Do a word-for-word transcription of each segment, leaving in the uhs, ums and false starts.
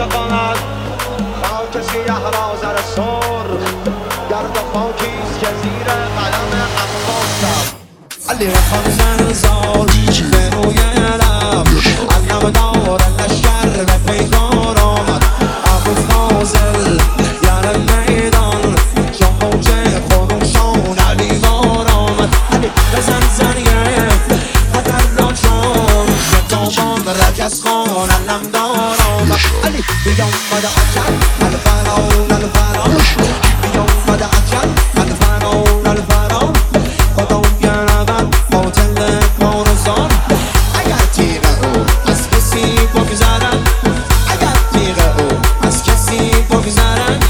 عاشقانت خاک سیه را زر سرخ گرد و خاکیست که زیر قلم عباسم علی رخان زنزار به روی لب علم دار لشکر به پیکار آمد ابو فاضل یار میدان چون موج خروشان علی وار آمد علی بزن زنیه خطر را چون شتابان رکس خان علم دار آمد علی بیام بده اکل الفران الفران بیام بده اکل الفران الفران خدا گربت باطل کارزان اگر تیغ او از کسی بگذرد اگر تیغ او از کسی بگذرد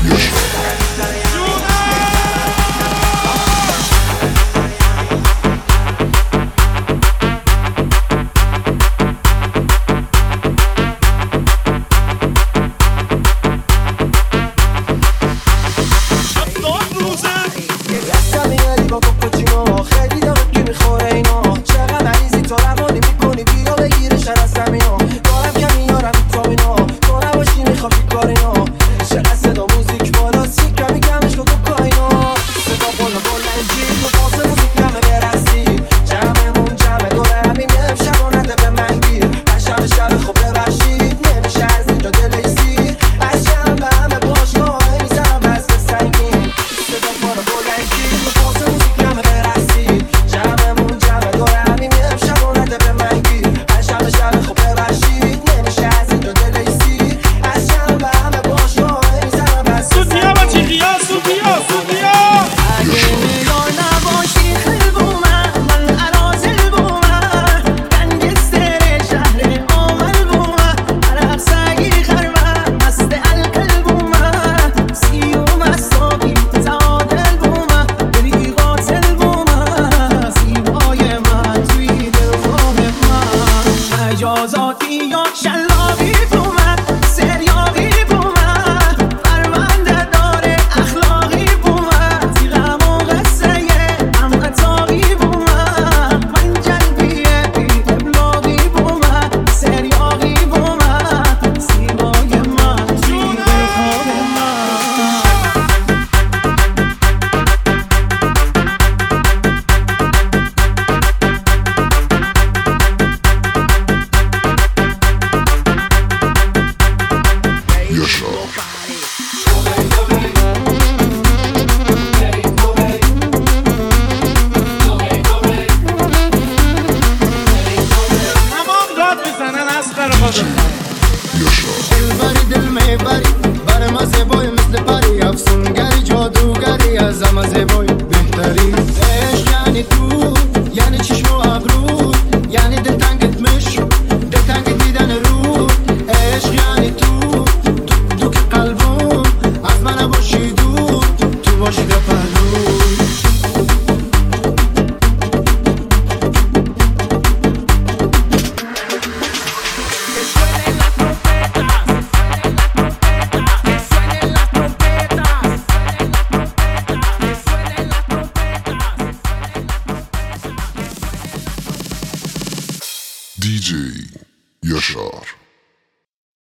دلبری دل میبری بر ما زیبای مثل پری افسونگری جادوگری از همه زیبای بهتری عشق یعنی تو یعنی چشم و ابرو یعنی دلتنگت مش دلتنگ دیدن رو عشق یعنی تو تو, تو که قلبم از من باشی دور تو باشی